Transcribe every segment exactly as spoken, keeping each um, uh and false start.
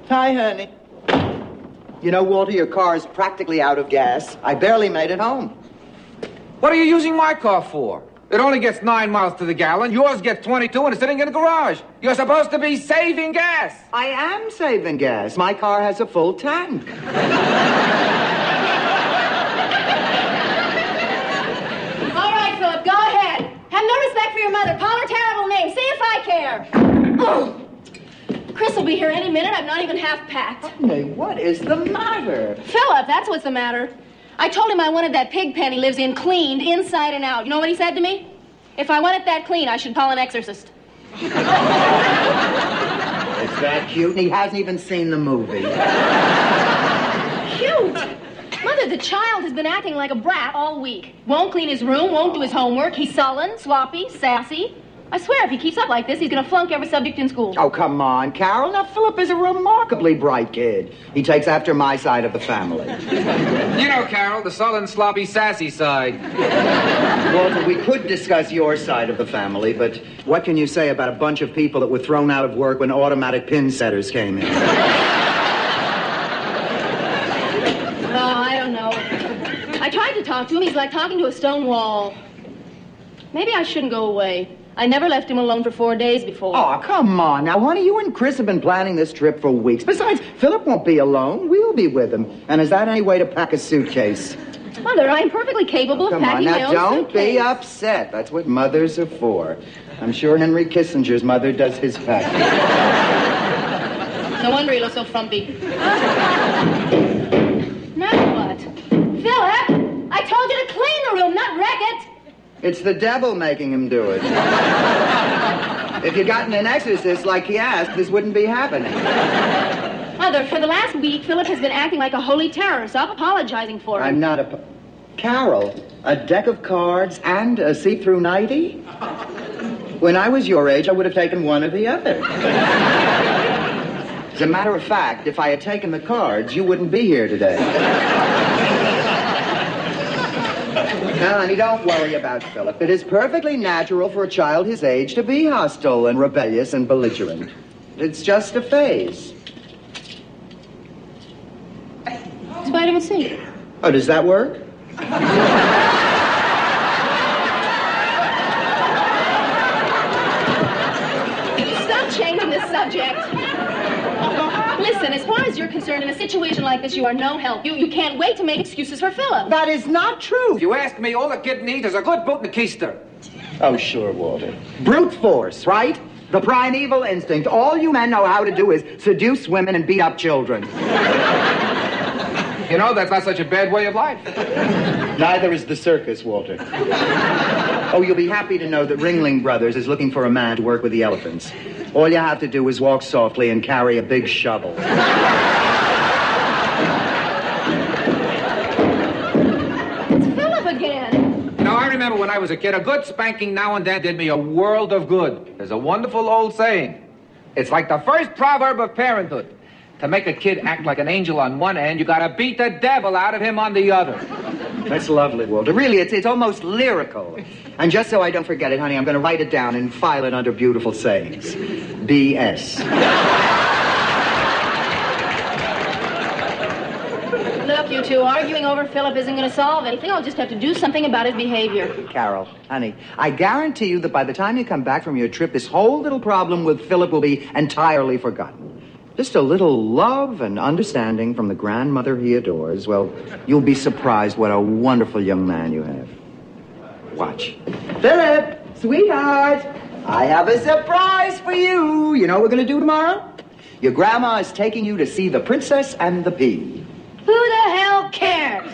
Hi, honey. You know, Walter, your car is practically out of gas. I barely made it home. What are you using my car for? It only gets nine miles to the gallon. Yours gets twenty-two and it's sitting in the garage. You're supposed to be saving gas. I am saving gas. My car has a full tank. All right, Philip, go ahead. Have no respect for your mother. Call her terrible name. See if I care. Oh. Chris will be here any minute. I'm not even half packed. Honey, what is the matter? Philip, that's what's the matter. I told him I wanted that pig pen he lives in cleaned inside and out. You know what he said to me? If I want it that clean, I should call an exorcist. Is that cute? And he hasn't even seen the movie. Cute? Mother, the child has been acting like a brat all week. Won't clean his room, won't do his homework. He's sullen, sloppy, sassy. I swear, if he keeps up like this, he's going to flunk every subject in school. Oh, come on, Carol. Now, Philip is a remarkably bright kid. He takes after my side of the family. You know, Carol, the sullen, sloppy, sassy side. Walter, we could discuss your side of the family, but what can you say about a bunch of people that were thrown out of work when automatic pin setters came in? Oh, I don't know. I tried to talk to him. He's like talking to a stone wall. Maybe I shouldn't go away. I never left him alone for four days before. Oh, come on. Now, honey, you and Chris have been planning this trip for weeks. Besides, Philip won't be alone. We'll be with him. And is that any way to pack a suitcase? Mother, I'm perfectly capable oh, of packing on. my now, own don't suitcase. be upset. That's what mothers are for. I'm sure Henry Kissinger's mother does his packing. No wonder he looks so frumpy. Now what? Philip, I told you to clean the room, not wreck it. It's the devil making him do it. If you'd gotten an exorcist like he asked, this wouldn't be happening. Mother, for the last week, Philip has been acting like a holy terror, so I'm apologizing for him. I'm not a... Carol, a deck of cards and a see-through nightie? When I was your age, I would have taken one or the other. As a matter of fact, if I had taken the cards, you wouldn't be here today. Now, honey, don't worry about Philip. It is perfectly natural for a child his age to be hostile and rebellious and belligerent. It's just a phase. It's vitamin C. Oh, does that work? Stop changing the subject. Listen, as far as you're concerned, in a situation like this, you are no help. You, you can't wait to make excuses for Philip. That is not true. If you ask me, all the kid needs is a good boot and a keister. Oh, sure, Walter. Brute force, right? The primeval instinct. All you men know how to do is seduce women and beat up children. You know, that's not such a bad way of life. Neither is the circus, Walter. Oh, you'll be happy to know that Ringling Brothers is looking for a man to work with the elephants. All you have to do is walk softly and carry a big shovel. It's Philip again. Now, I remember when I was a kid, a good spanking now and then did me a world of good. There's a wonderful old saying. It's like the first proverb of parenthood. To make a kid act like an angel on one end, you gotta beat the devil out of him on the other. That's lovely, Walter. Really, it's, it's almost lyrical. And just so I don't forget it, honey, I'm going to write it down and file it under beautiful sayings. B S. Look, you two, arguing over Philip isn't going to solve anything. I'll just have to do something about his behavior. Carol, honey, I guarantee you that by the time you come back from your trip, this whole little problem with Philip will be entirely forgotten. Just a little love and understanding from the grandmother he adores. Well, you'll be surprised what a wonderful young man you have. Watch. Philip, sweetheart, I have a surprise for you. You know what we're going to do tomorrow? Your grandma is taking you to see The Princess and the Pea. Who the hell cares?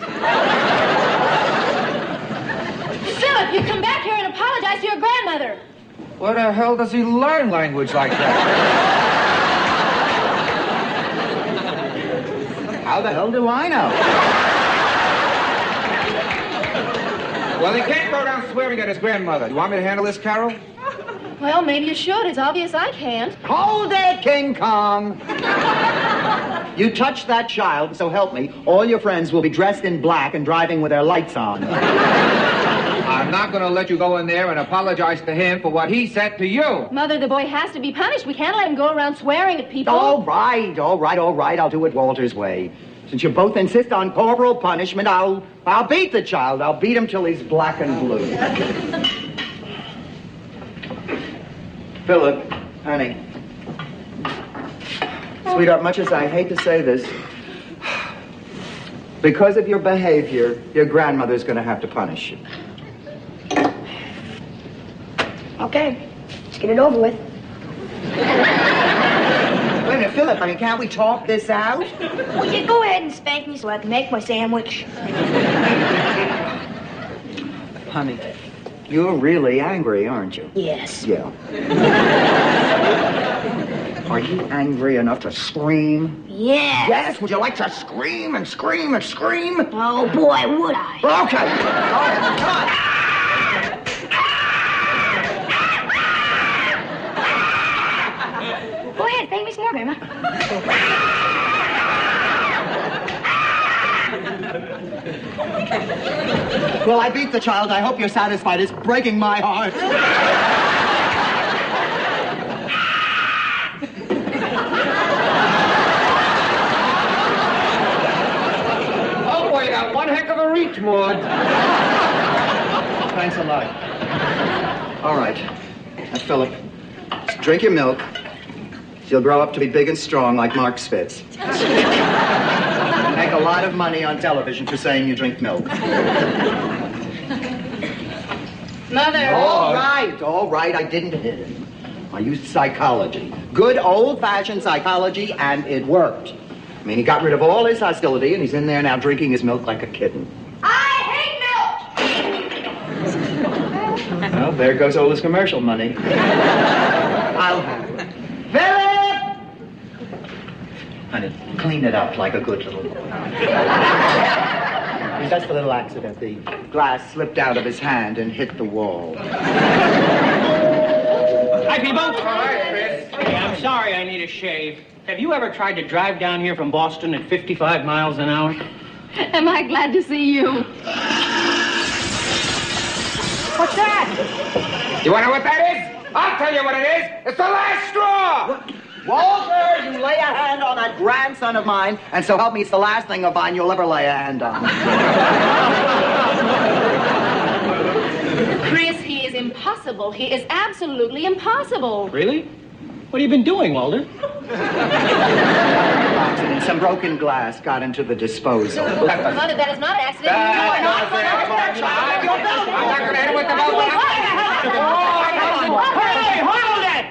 Philip, you come back here and apologize to your grandmother. Where the hell does he learn language like that? How the hell do I know? Well, he can't go around swearing at his grandmother. You want me to handle this, Carol? Well, maybe you should. It's obvious I can't. Hold it, King Kong! You touch that child, so help me, all your friends will be dressed in black and driving with their lights on. I'm not going to let you go in there and apologize to him for what he said to you. Mother, the boy has to be punished. We can't let him go around swearing at people. All right, all right, all right. I'll do it Walter's way. Since you both insist on corporal punishment, I'll I'll beat the child. I'll beat him till he's black and blue. Philip, honey. Sweetheart, much as I hate to say this, because of your behavior, your grandmother's going to have to punish you. Okay, let's get it over with. Wait a minute, Philip, I mean, can't we talk this out? Will you go ahead and spank me so I can make my sandwich? Honey, you're really angry, aren't you? Yes. Yeah. Are you angry enough to scream? Yes. Yes? Would you like to scream and scream and scream? Oh, boy, would I. Okay. Go ahead. Come on. Go ahead, spank me some more, Grandma. Well, I beat the child. I hope you're satisfied. It's breaking my heart. Oh, boy, that one heck of a reach, Maud. Thanks a lot. All right. Now, Philip, drink your milk. You'll grow up to be big and strong like Mark Spitz. Make a lot of money on television for saying you drink milk. Mother. All right, all right, I didn't hit him. I used psychology. Good old-fashioned psychology, and it worked. I mean, he got rid of all his hostility, and he's in there now drinking his milk like a kitten. I hate milk! Well, there goes all his commercial money. I'll have it. Philip! Honey, clean it up like a good little boy. Just a little accident. The glass slipped out of his hand and hit the wall. Hi, people. All right, Chris. Hey, I'm sorry I need a shave. Have you ever tried to drive down here from Boston at fifty-five miles an hour? Am I glad to see you? What's that? You want to know what that is? I'll tell you what it is. It's the last straw. Walter, you lay a hand on that grandson of mine, and so help me, it's the last thing of mine you'll ever lay a hand on. Chris, he is impossible. He is absolutely impossible. Really? What have you been doing, Walter? Accident. Some broken glass got into the disposal. Mother, that is not an accident. You are not going to hurt that child. I'm not going to hit him with the mobile. Hey, hold it!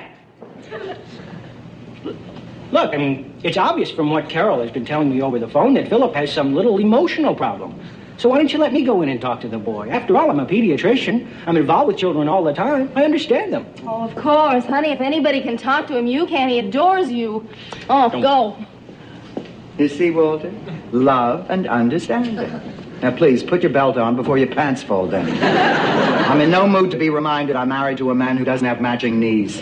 Look, I mean, it's obvious from what Carol has been telling me over the phone that Philip has some little emotional problem. So why don't you let me go in and talk to the boy? After all, I'm a pediatrician. I'm involved with children all the time. I understand them. Oh, of course. Honey, if anybody can talk to him, you can. He adores you. Oh, Don't. go. You see, Walter? Love and understanding. Now, please, put your belt on before your pants fall down. I'm in no mood to be reminded I'm married to a man who doesn't have matching knees.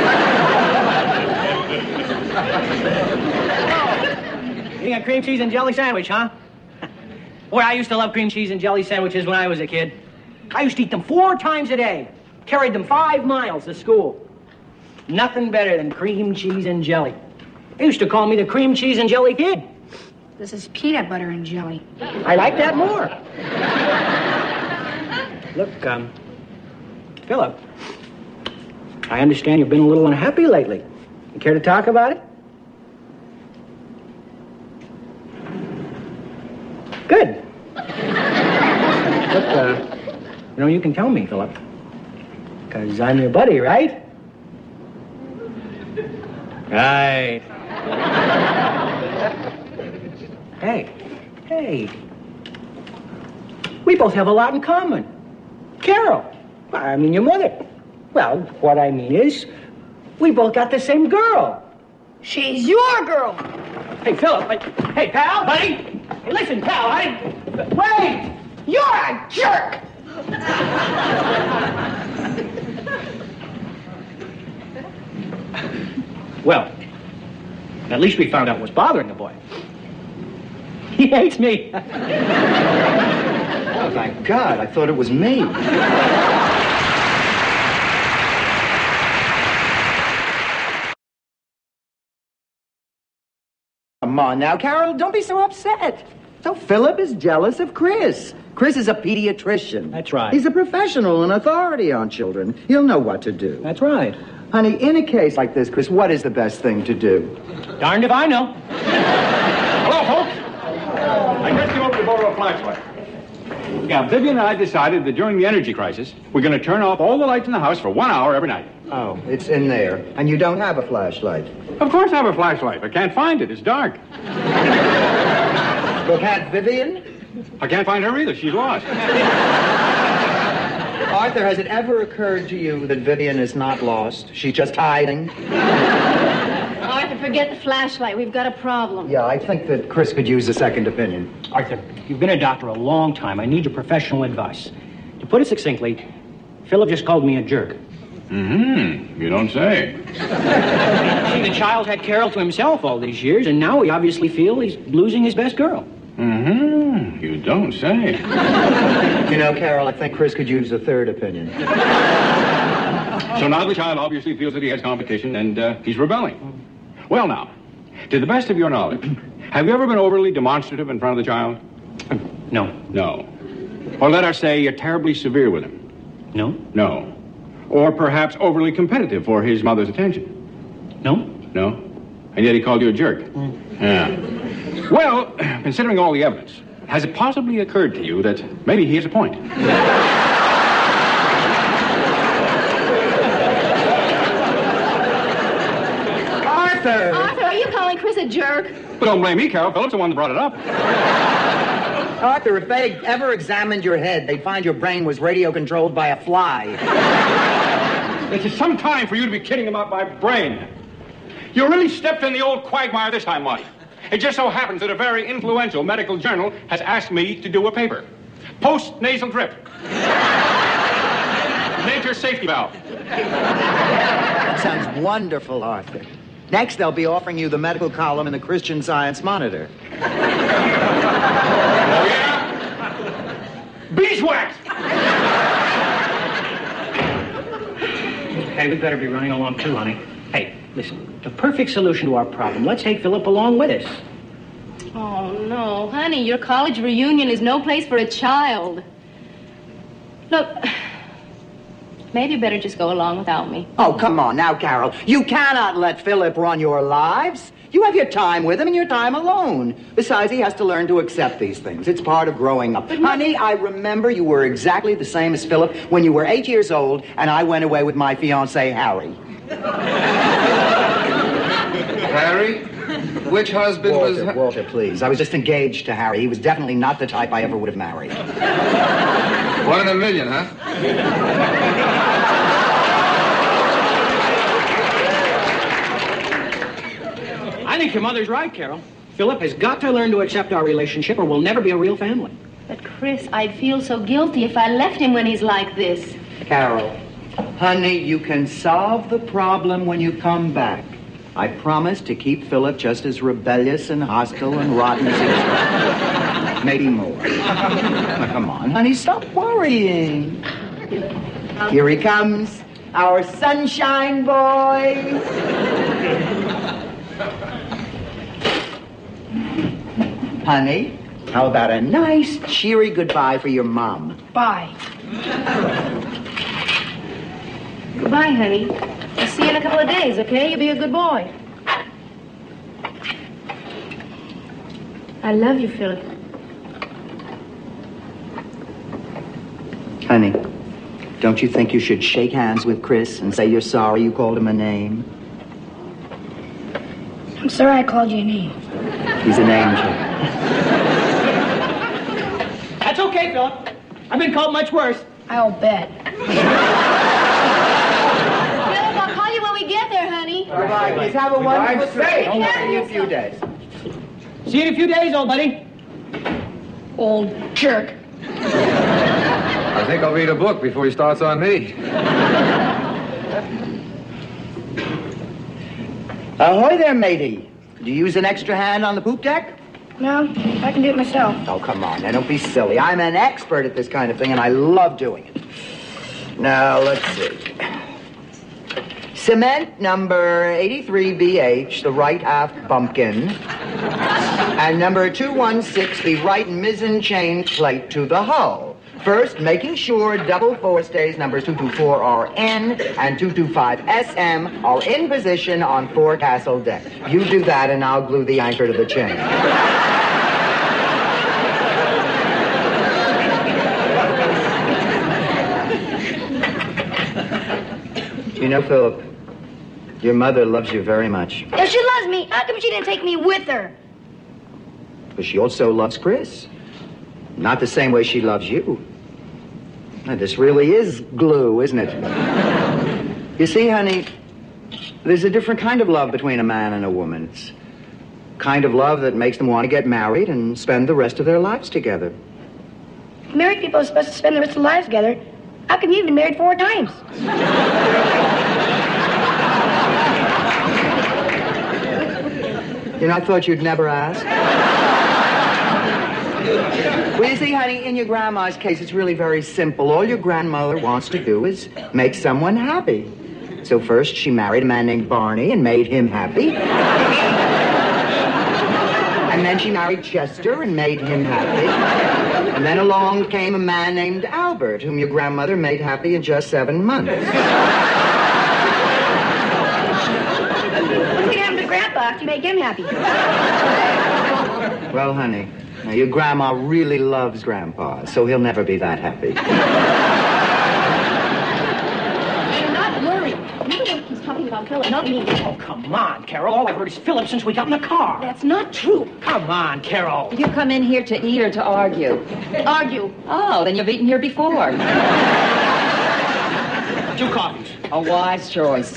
You got cream cheese and jelly sandwich, huh? Boy, I used to love cream cheese and jelly sandwiches when I was a kid. I used to eat them four times a day. Carried them five miles to school. Nothing better than cream cheese and jelly. They used to call me the cream cheese and jelly kid. This is peanut butter and jelly. I like that more. Look, um, Philip, I understand you've been a little unhappy lately. You care to talk about it? Good. Look, uh, you know, you can tell me, Philip. Because I'm your buddy, right? Right. Hey, hey. We both have a lot in common. Carol. I mean, your mother. Well, what I mean is, we both got the same girl. She's your girl. Hey, Philip. I, hey, pal, buddy. Hey, listen, pal, I... Wait! You're a jerk! Well, at least we found out what's bothering the boy. He hates me. Oh, thank God. I thought it was me. Come on now, Carol, don't be so upset. So Philip is jealous of Chris. Chris is a pediatrician. That's right. He's a professional and authority on children. He'll know what to do. That's right. Honey, in a case like this, Chris, what is the best thing to do? Darned if I know. Hello, folks. I just came over to borrow a flashlight. Yeah, Vivian and I decided that during the energy crisis, we're going to turn off all the lights in the house for one hour every night. Oh, it's in there. And you don't have a flashlight. Of course I have a flashlight. I can't find it. It's dark. Well, can't Vivian? I can't find her either. She's lost. Arthur, has it ever occurred to you that Vivian is not lost? She's just hiding? Arthur, forget the flashlight. We've got a problem. Yeah, I think that Chris could use a second opinion. Arthur, you've been a doctor a long time. I need your professional advice. To put it succinctly, Philip just called me a jerk. Mm-hmm. You don't say. See, the child had Carol to himself all these years, and now he obviously feels he's losing his best girl. Mm-hmm. You don't say. You know, Carol, I think Chris could use a third opinion. So now the child obviously feels that he has competition, and uh, he's rebelling. Well, now, to the best of your knowledge, have you ever been overly demonstrative in front of the child? No. No. Or let us say you're terribly severe with him. No? No. Or perhaps overly competitive for his mother's attention. No? No? And yet he called you a jerk. Mm. Yeah. Well, considering all the evidence, has it possibly occurred to you that maybe he has a point? Arthur! Arthur, are you calling Chris a jerk? But don't blame me, Carol. Philip's the one that brought it up. Arthur, if they ever examined your head, they'd find your brain was radio-controlled by a fly. This is some time for you to be kidding about my brain. You really stepped in the old quagmire this time, Marty. It just so happens that a very influential medical journal has asked me to do a paper. Post-nasal drip. Nature's safety valve. That sounds wonderful, Arthur. Next, they'll be offering you the medical column in the Christian Science Monitor. Oh, yeah? Beeswax! Hey, we better be running along too, honey. Hey, listen, the perfect solution to our problem. Let's take Philip along with us. Oh, no. Honey, your college reunion is no place for a child. Look, maybe you better just go along without me. Oh, come on now, Carol. You cannot let Philip run your lives. You have your time with him and your time alone. Besides, he has to learn to accept these things. It's part of growing up. Honey, I remember you were exactly the same as Philip when you were eight years old and I went away with my fiancé, Harry. Harry? Which husband Walter, was... Walter, please. I was just engaged to Harry. He was definitely not the type I ever would have married. One in a million, huh? I think your mother's right, Carol. Philip has got to learn to accept our relationship or we'll never be a real family. But, Chris, I'd feel so guilty if I left him when he's like this. Carol, honey, you can solve the problem when you come back. I promise to keep Philip just as rebellious and hostile and rotten as he is. Maybe more. Now, come on, honey, stop worrying. Here he comes, our sunshine boy. Honey, how about a nice, cheery goodbye for your mom? Bye. Goodbye, honey. I'll see you in a couple of days, okay? You be a good boy. I love you, Philip. Honey, don't you think you should shake hands with Chris and say you're sorry you called him a name? I'm sorry I called you a name. He's an angel. That's okay, Philip. I've been called much worse. I'll bet. Philip, I'll call you when we get there, honey. Bye-bye. Please have a wonderful trip. Take care of See you in a few yourself. days. See you in a few days, old buddy. Old jerk. I think I'll read a book before he starts on me. Ahoy there, matey. Could you use an extra hand on the poop deck? No, I can do it myself. Oh, come on. Now, don't be silly. I'm an expert at this kind of thing, and I love doing it. Now, let's see. Cement number eighty-three B H, the right aft bumpkin. And number two one six, the right mizzen chain plate to the hull. First, making sure double forestays numbers two two four R N and two two five S M are in position on forecastle deck. You do that, and I'll glue the anchor to the chain. You know, Philip, your mother loves you very much. If she loves me, how come she didn't take me with her? But she also loves Chris. Not the same way she loves you. Now, this really is glue, isn't it? You see, honey, there's a different kind of love between a man and a woman. It's a kind of love that makes them want to get married and spend the rest of their lives together. Married people are supposed to spend the rest of their lives together. How come you've been married four times? You know, I thought you'd never ask. Well, you see, honey, in your grandma's case, it's really very simple. All your grandmother wants to do is make someone happy. So first, she married a man named Barney and made him happy. And then she married Chester and made him happy. And then along came a man named Albert, whom your grandmother made happy in just seven months. What's going to happen to Grandpa after you make him happy? Well, honey, now your grandma really loves Grandpa, so he'll never be that happy. I'm not worried. You're the one who's talking about Philip, not me. Oh, come on, Carol. All I've heard is Philip since we got in the car. That's not true. Come on, Carol. Did you come in here to eat or to argue? Argue. Oh, then you've eaten here before. Two coffees. A wise choice.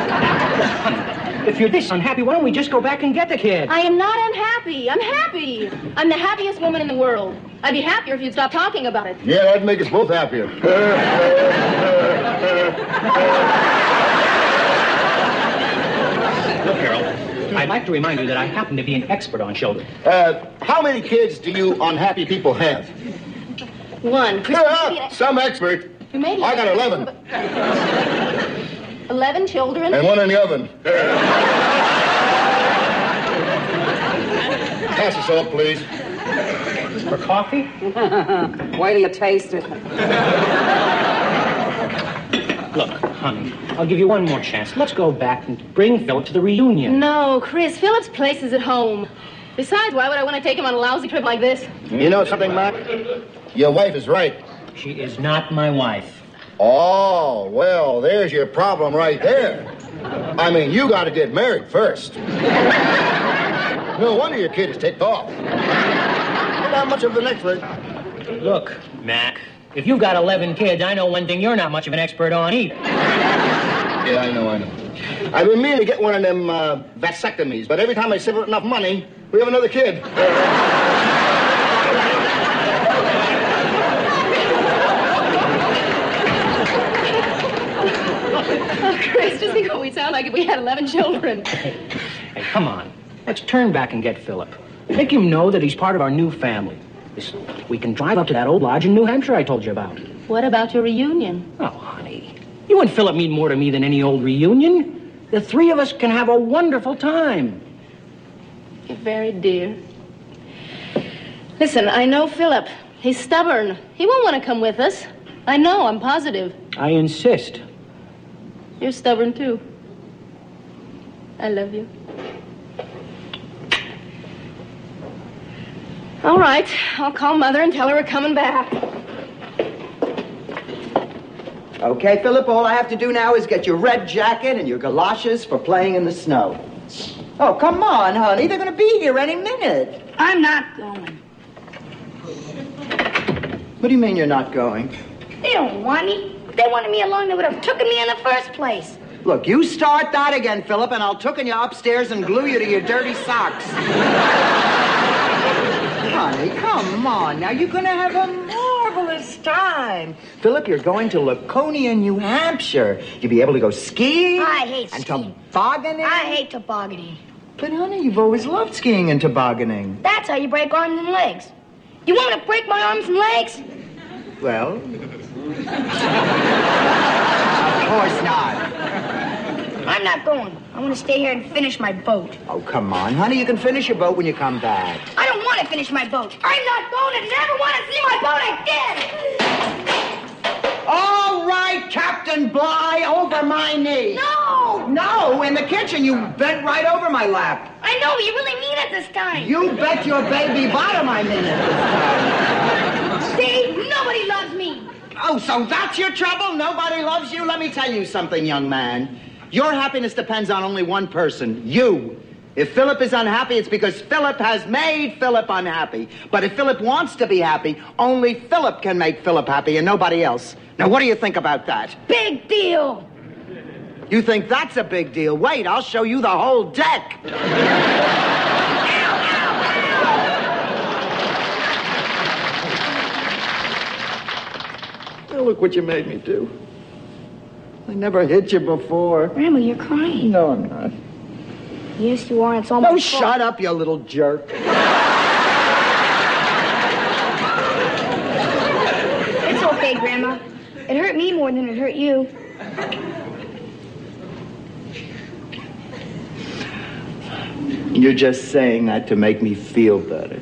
If you're this unhappy, why don't we just go back and get the kid? I am not unhappy. I'm happy. I'm the happiest woman in the world. I'd be happier if you'd stop talking about it. Yeah, that'd make us both happier. Look, Carol, I'd like to remind you that I happen to be an expert on children. Uh, how many kids do you unhappy people have? One. Uh, some expert. You made I got eleven. Eleven children. And one in the oven. Pass us up, please. For coffee? Wait till you taste it. Look, honey, I'll give you one more chance. Let's go back and bring Philip to the reunion. No, Chris, Philip's place is at home. Besides, why would I want to take him on a lousy trip like this? You know something, Mac? Your wife is right. She is not my wife. Oh, well, there's your problem right there. I mean, you got to get married first. No wonder your kid is ticked off. You're not much of an expert. Look, Mac, if you've got eleven kids, I know one thing you're not much of an expert on either. Yeah, I know, I know. I've been meaning to get one of them uh, vasectomies, but every time I save up enough money, we have another kid. Oh, Chris, just think what we'd sound like if we had eleven children. Hey, come on. Let's turn back and get Philip. Make him know that he's part of our new family. This, we can drive up to that old lodge in New Hampshire I told you about. What about your reunion? Oh, honey, you and Philip mean more to me than any old reunion. The three of us can have a wonderful time. You're very dear. Listen, I know Philip. He's stubborn. He won't want to come with us. I know, I'm positive. I insist. You're stubborn, too. I love you. All right, I'll call Mother and tell her we're coming back. Okay, Philip, all I have to do now is get your red jacket and your galoshes for playing in the snow. Oh, come on, honey. They're going to be here any minute. I'm not going. What do you mean you're not going? They don't want me. If they wanted me along, they would have taken me in the first place. Look, you start that again, Philip, and I'll took you upstairs and glue you to your dirty socks. Honey, come on. Now, you're going to have a marvelous time. Philip, you're going to Laconia, New Hampshire. You'll be able to go skiing. I hate and skiing. tobogganing. I hate tobogganing. But, honey, you've always loved skiing and tobogganing. That's how you break arms and legs. You want me to break my arms and legs? Well, of course not. I'm not going. I want to stay here and finish my boat. Oh, come on, honey. You can finish your boat when you come back. I don't want to finish my boat. I'm not going to never want to see my boat again. All right, Captain Bligh, over my knee. No! No, in the kitchen. You bent right over my lap. I know, but you really mean it this time. You bet your baby bottom I mean it this time. See? Nobody loves me. Oh, so that's your trouble? Nobody loves you? Let me tell you something, young man. Your happiness depends on only one person, you. If Philip is unhappy, it's because Philip has made Philip unhappy. But if Philip wants to be happy, only Philip can make Philip happy and nobody else. Now, what do you think about that? Big deal. You think that's a big deal? Wait, I'll show you the whole deck. Well, look what you made me do. I never hit you before. Grandma, you're crying. No, I'm not. Yes, you are. It's all No, my shut fault. up, you little jerk. It's okay, Grandma. It hurt me more than it hurt you. You're just saying that to make me feel better.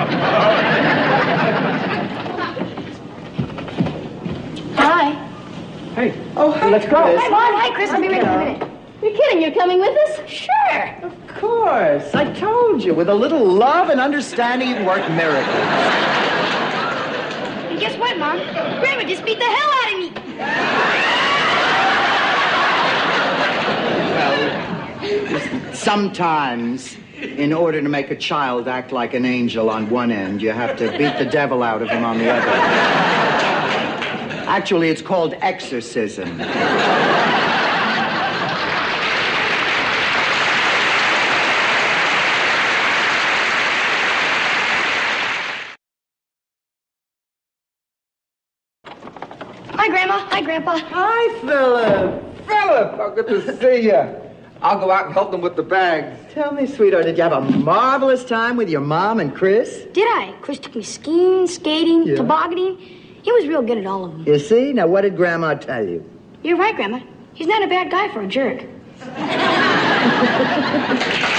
Hi. Hey, Oh, hi, let's go. Chris. Come on. Hi, Chris. I'll be ready in a minute. You're kidding. You're coming with us? Sure. Of course. I told you. With a little love and understanding, you can work miracles. And guess what, Mom? Grandma just beat the hell out of me. Well, sometimes, in order to make a child act like an angel on one end, you have to beat the devil out of him on the other. Actually, it's called exorcism. Hi, Grandma. Hi, Grandpa. Hi, Philip. Philip, how good to see you. I'll go out and help them with the bags. Tell me, sweetheart, did you have a marvelous time with your mom and Chris? Did I? Chris took me skiing, skating, Yeah. tobogganing. He was real good at all of them. You see? Now, what did Grandma tell you? You're right, Grandma. He's not a bad guy for a jerk.